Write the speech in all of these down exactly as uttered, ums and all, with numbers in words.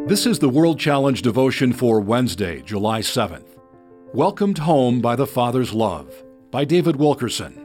This is the World Challenge devotion for Wednesday, July seventh. Welcomed Home by the Father's Love, by David Wilkerson.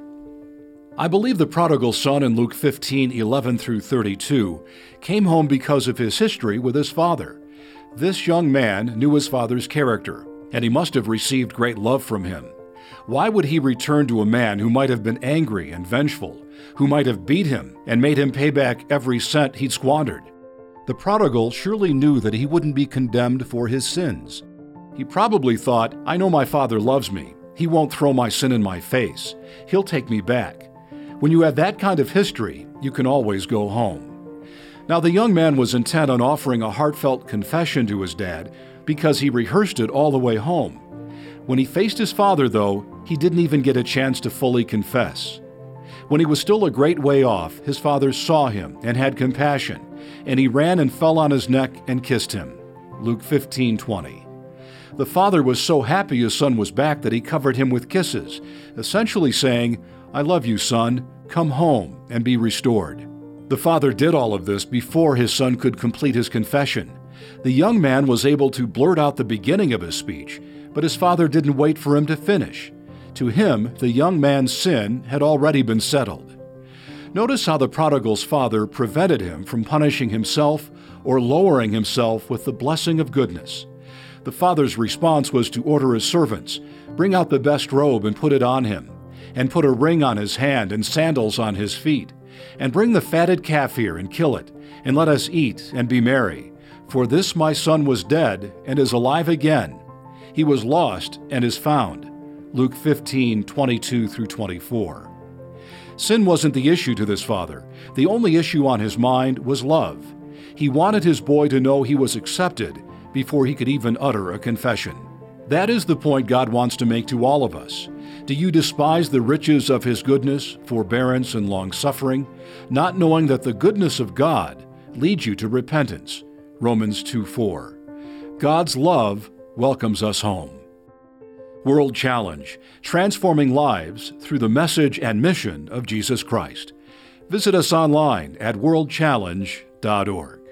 I believe the prodigal son in Luke fifteen, eleven through thirty-two came home because of his history with his father. This young man knew his father's character, and he must have received great love from him. Why would he return to a man who might have been angry and vengeful, who might have beat him and made him pay back every cent he'd squandered? The prodigal surely knew that he wouldn't be condemned for his sins. He probably thought, I know my father loves me. He won't throw my sin in my face. He'll take me back. When you have that kind of history, you can always go home. Now, the young man was intent on offering a heartfelt confession to his dad because he rehearsed it all the way home. When he faced his father, though, he didn't even get a chance to fully confess. When he was still a great way off, his father saw him and had compassion, and he ran and fell on his neck and kissed him. Luke fifteen twenty. The father was so happy his son was back that he covered him with kisses, essentially saying, I love you, son. Come home and be restored. The father did all of this before his son could complete his confession. The young man was able to blurt out the beginning of his speech, but his father didn't wait for him to finish. To him, the young man's sin had already been settled. Notice how the prodigal's father prevented him from punishing himself or lowering himself with the blessing of goodness. The father's response was to order his servants, bring out the best robe and put it on him, and put a ring on his hand and sandals on his feet, and bring the fatted calf here and kill it, and let us eat and be merry. For this my son was dead and is alive again. He was lost and is found. Luke fifteen, twenty-two through twenty-four. Sin wasn't the issue to this father. The only issue on his mind was love. He wanted his boy to know he was accepted before he could even utter a confession. That is the point God wants to make to all of us. Do you despise the riches of His goodness, forbearance, and long-suffering, not knowing that the goodness of God leads you to repentance? Romans two four. God's love welcomes us home. World Challenge, transforming lives through the message and mission of Jesus Christ. Visit us online at world challenge dot org.